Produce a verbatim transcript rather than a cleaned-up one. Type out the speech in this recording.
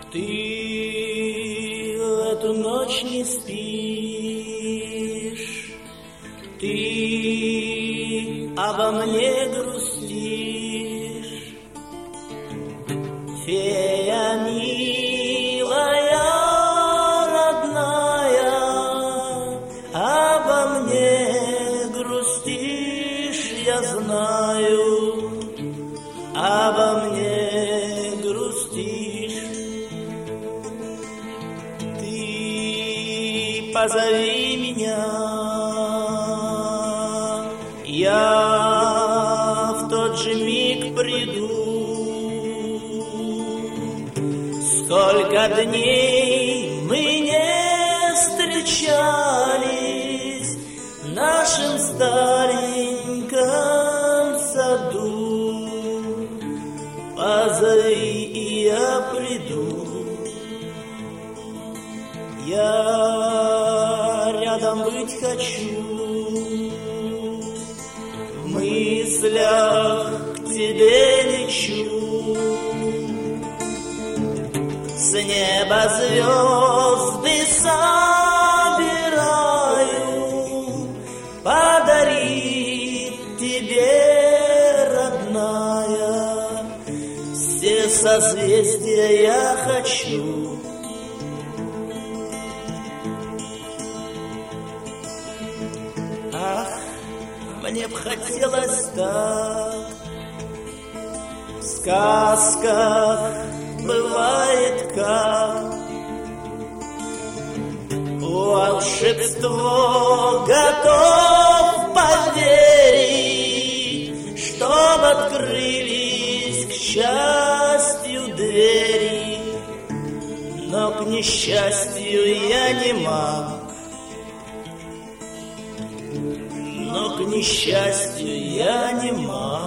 Ты в эту ночь не спишь, ты обо мне грустишь, фея милая, родная, обо мне грустишь, я знаю, обо мне грустишь. Ты позови меня, я в тот же миг приду. Сколько дней мы не встречались в нашем стареньком саду. Позови, и я приду. Я рядом быть хочу, в мыслях к тебе лечу. С неба звезды собираю, подарить тебе, родная, все созвездия я хочу. Ах, мне б хотелось так, в сказках бывает как, волшебство готов поверить, чтоб открылись к счастью двери, но к несчастью я не маг. Но к несчастью я не маг.